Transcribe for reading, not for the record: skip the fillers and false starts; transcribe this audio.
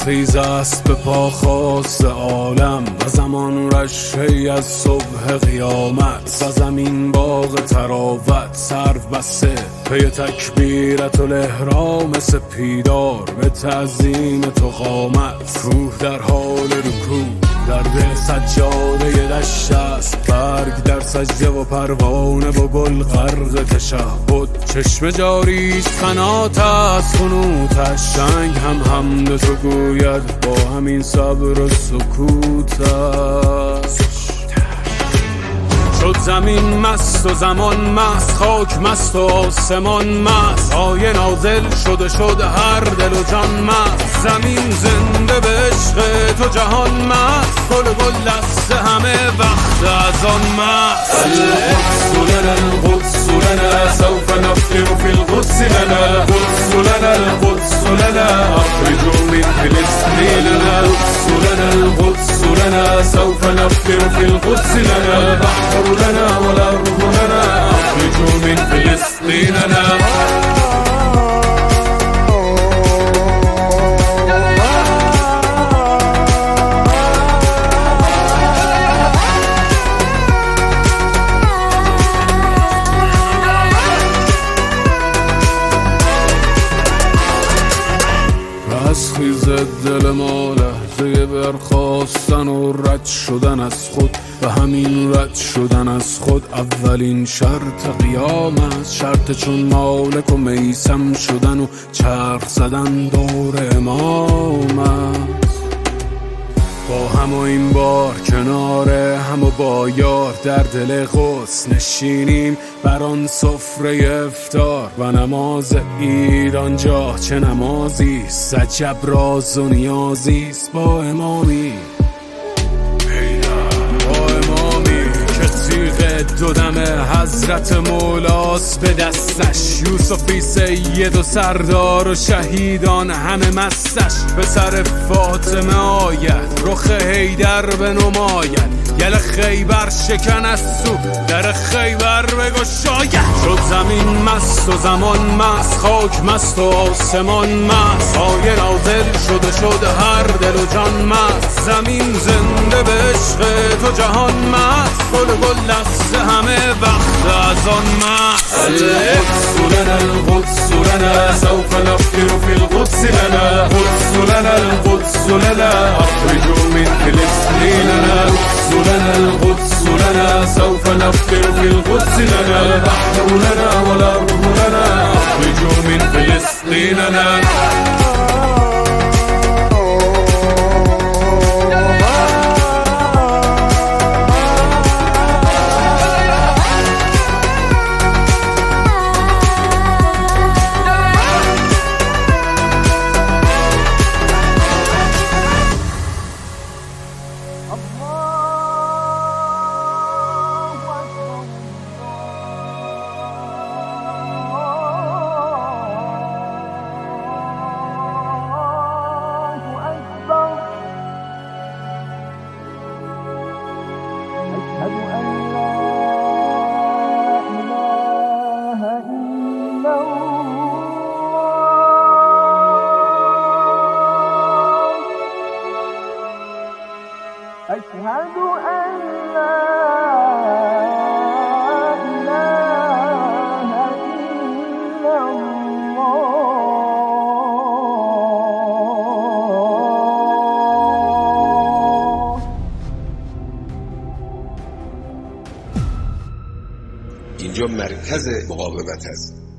خیز است به پا خواست عالم و زمان رشحه‌ای از صبح قیامت و زمین باغ تراوت سرو بسته پی تکبیرت الاحرام سپیدار به تعظیم تو قامت روح در حال رکوع در دل سجاده دشت است برگ در سجده و پروانه و گل غرق تشهد چشم جاریش قنات است خنوتش شنگ هم حمد تو گوید با همین صبر و سکوتش شد زمین مست و زمان مست خاک مست و آسمان مست آیه نازل شد هر دل و جان مست زمین زنده به عشق تو جهان مست گل دست همه وقت از آن مست القدس لنا القدس لنا سوف نفطر في القدس لنا القدس لنا القدس لنا اخرجوا من فلسطين لنا القدس لنا القدس لنا سوف نفطر في القدس لنا البحر لنا والأرض لنا أخرجوا من فلسطين لنا از خیز دل ما لحظه برخاستن و رد شدن از خود و همین رد شدن از خود اولین شرط قیام است شرط چون مالک و میسم شدن و چرخ زدن دور امام است با هم و این بار کنار هم و با یار در دل قدس نشینیم بر آن سفره افطار و نماز عید آنجا چه نمازی است عجب راز و نیازی است با امامی دو دم حضرت مولاست به دستش یوسفی سید و سردار و شهیدان همه مستش به سر فاطمه آید رخ حیدر به نماید گل خیبر شکن از سو در خیبر بگشاید شد زمین مست و زمان مست خاک مست و آسمان مست آیه نازل شد هر دل و جان مست زمین زنده به عشق تو جهان مست گل دست همه وقت از آن مست القدس لنا القدس لنا سوف نفطر في القدس لنا القدس لنا القدس لنا اخرجوا من فلسطين لنا القدس لنا القدس لنا سوف نفطر في القدس لنا البحر لنا والأرض لنا اخرجوا من فلسطين لنا أشهد أن لا إله إلا الله. اینجا مرکز مقاومت است.